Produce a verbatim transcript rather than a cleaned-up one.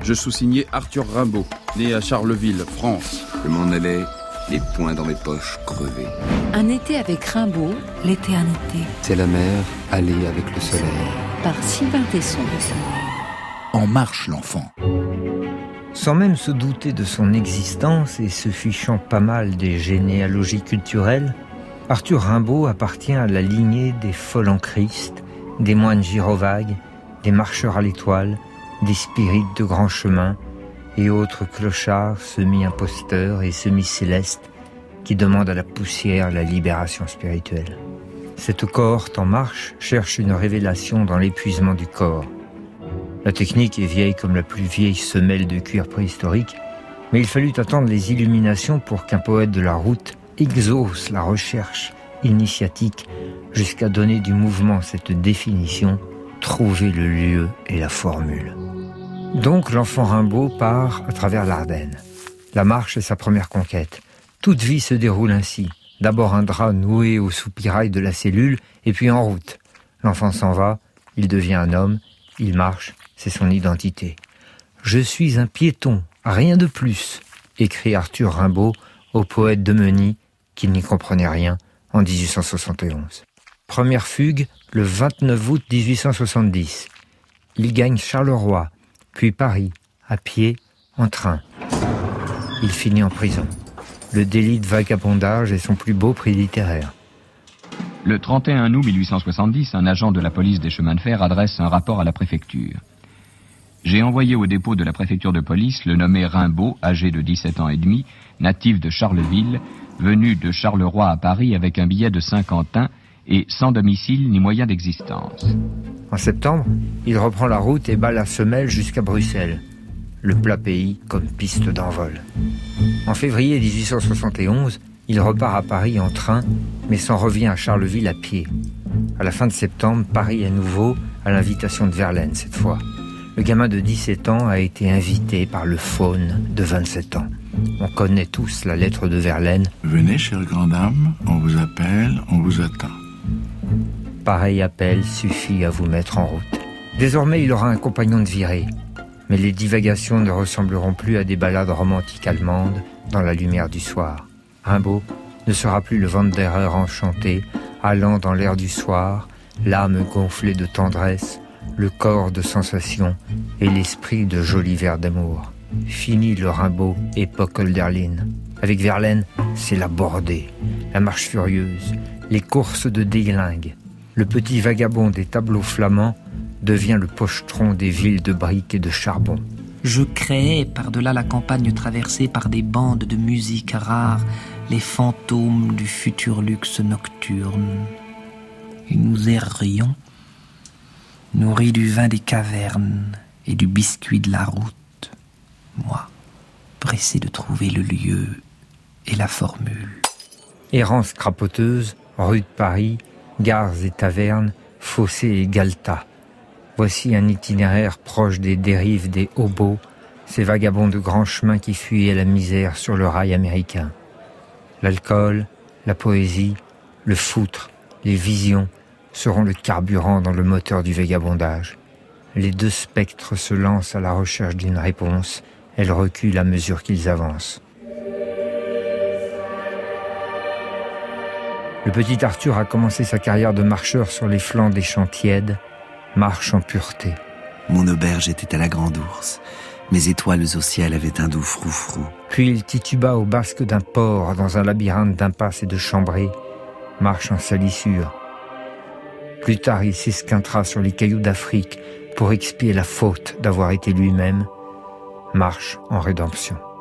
Je sous-signais Arthur Rimbaud, né à Charleville, France. Je m'en allais, les poings dans mes poches crevés. Un été avec Rimbaud, l'éternité. C'est la mer, aller avec le soleil. Par Sylvain Tesson. En marche l'enfant. Sans même se douter de son existence et se fichant pas mal des généalogies culturelles, Arthur Rimbaud appartient à la lignée des folles en Christ, des moines gyrovagues, des marcheurs à l'étoile, des spirites de grand chemin et autres clochards semi-imposteurs et semi-célestes qui demandent à la poussière la libération spirituelle. Cette cohorte en marche cherche une révélation dans l'épuisement du corps. La technique est vieille comme la plus vieille semelle de cuir préhistorique, mais il fallut attendre les illuminations pour qu'un poète de la route exauce la recherche initiatique jusqu'à donner du mouvement cette définition, trouver le lieu et la formule. Donc l'enfant Rimbaud part à travers l'Ardenne. La marche est sa première conquête. Toute vie se déroule ainsi. D'abord un drap noué au soupirail de la cellule, et puis en route. L'enfant s'en va, il devient un homme, il marche, c'est son identité. « Je suis un piéton, rien de plus », écrit Arthur Rimbaud au poète de Menis, qui n'y comprenait rien, en dix-huit cent soixante et onze. Première fugue, le vingt-neuf août dix-huit cent soixante-dix. Il gagne Charleroi, puis Paris, à pied, en train. Il finit en prison. Le délit de vagabondage est son plus beau prix littéraire. Le trente et un août mille huit cent soixante-dix, un agent de la police des chemins de fer adresse un rapport à la préfecture. J'ai envoyé au dépôt de la préfecture de police le nommé Rimbaud, âgé de dix-sept ans et demi, natif de Charleville, venu de Charleroi à Paris avec un billet de Saint-Quentin et sans domicile ni moyen d'existence. En septembre, il reprend la route et bat la semelle jusqu'à Bruxelles. Le plat pays comme piste d'envol. En février dix-huit cent soixante et onze, il repart à Paris en train, mais s'en revient à Charleville à pied. À la fin de septembre, Paris à nouveau, à l'invitation de Verlaine cette fois. Le gamin de dix-sept ans a été invité par le faune de vingt-sept ans. On connaît tous la lettre de Verlaine. Venez, chère grande dame, on vous appelle, on vous attend. Pareil appel suffit à vous mettre en route. Désormais, il aura un compagnon de virée. Mais les divagations ne ressembleront plus à des ballades romantiques allemandes dans la lumière du soir. Rimbaud ne sera plus le Wanderer enchanté, allant dans l'air du soir, l'âme gonflée de tendresse, le corps de sensation et l'esprit de joli vers d'amour. Fini le Rimbaud, époque Hölderlin. Avec Verlaine, c'est la bordée, la marche furieuse, les courses de déglingue. Le petit vagabond des tableaux flamands devient le pochetron des villes de briques et de charbon. Je créais par-delà la campagne traversée par des bandes de musique rare les fantômes du futur luxe nocturne. Et nous errions, nourris du vin des cavernes et du biscuit de la route. Moi, pressé de trouver le lieu et la formule. Errance crapoteuse, rue de Paris, gares et tavernes, fossés et galetas. Voici un itinéraire proche des dérives des hobos, ces vagabonds de grands chemins qui fuyaient la misère sur le rail américain. L'alcool, la poésie, le foutre, les visions seront le carburant dans le moteur du vagabondage. Les deux spectres se lancent à la recherche d'une réponse. Elles reculent à mesure qu'ils avancent. Le petit Arthur a commencé sa carrière de marcheur sur les flancs des champs tièdes, marche en pureté. Mon auberge était à la Grande Ourse. Mes étoiles au ciel avaient un doux froufrou. Puis il tituba au basque d'un port dans un labyrinthe d'impasses et de chambrées, marche en salissure. Plus tard, il s'esquintera sur les cailloux d'Afrique pour expier la faute d'avoir été lui-même, marche en rédemption.